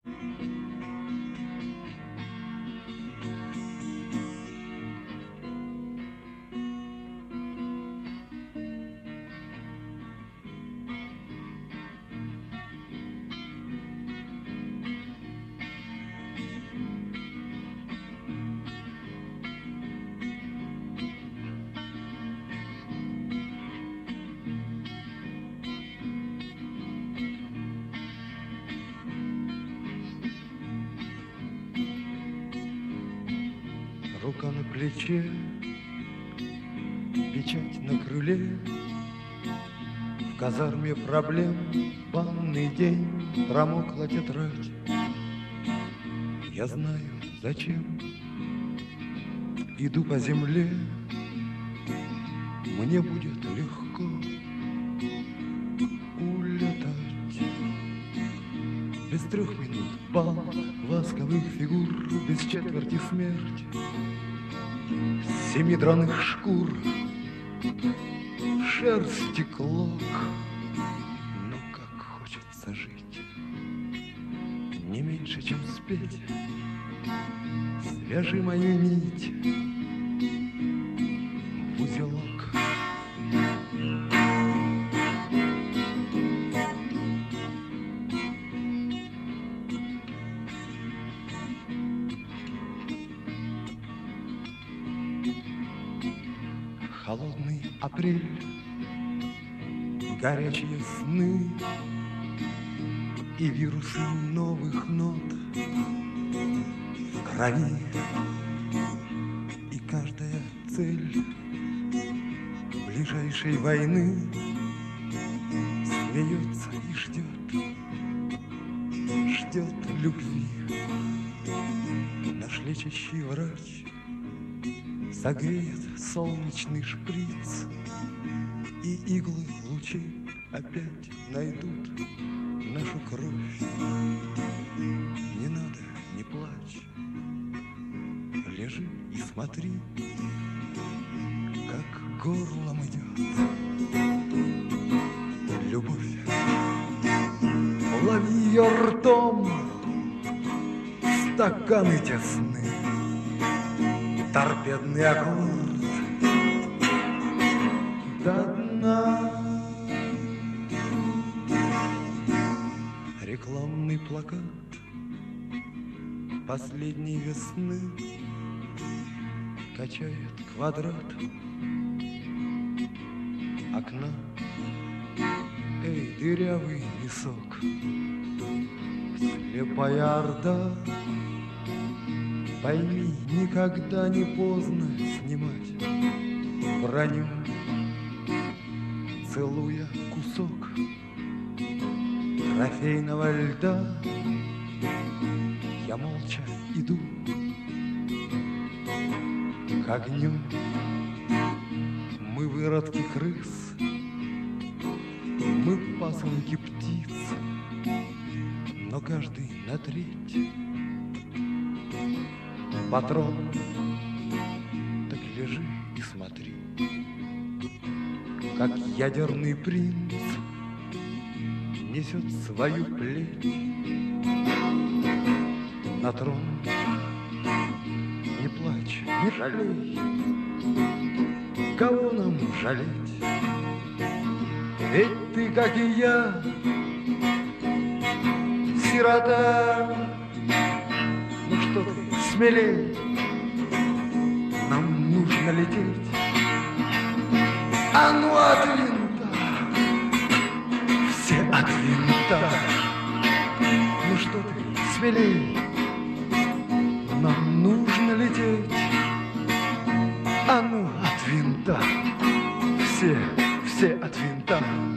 Рука на плече, печать на крыле, в казарме проблем, банный день, промокла тетрадь. Я знаю, зачем иду по земле, мне будет легко улетать. Без 3 минут бал ласковых фигур, без четверти смерть. 7 драных шкур, шерсти клок. Но как хочется жить, не меньше, чем спеть. Свяжи мою нить в узелок. Холодный апрель, горячие сны и вирусы новых нот в крови. И каждая цель ближайшей войны смеется и ждет любви. Наш лечащий врач согреет солнечный шприц, и иглы лучей опять найдут нашу кровь. Не надо, не плачь, лежи и смотри, как горлом идет любовь. Лови ее ртом, стаканы тесны, торпедный аккорд до дна. Рекламный плакат последней весны качает квадрат окна. Эй, дырявый висок, слепая орда, пойми, никогда не поздно снимать броню. Целуя кусок трофейного льда, я молча иду к огню. Мы выродки крыс, мы пасынки птиц, но каждый на треть. Патрон, так лежи и смотри, как ядерный принц несет свою плеть на трон. Не плачь, не жалей, кого нам жалеть? Ведь ты, как и я, сирота. Ну что ты, смелей, нам нужно лететь. А ну от винта, все от винта. Ну что ты, смелей, нам нужно лететь. А ну от винта, все от винта.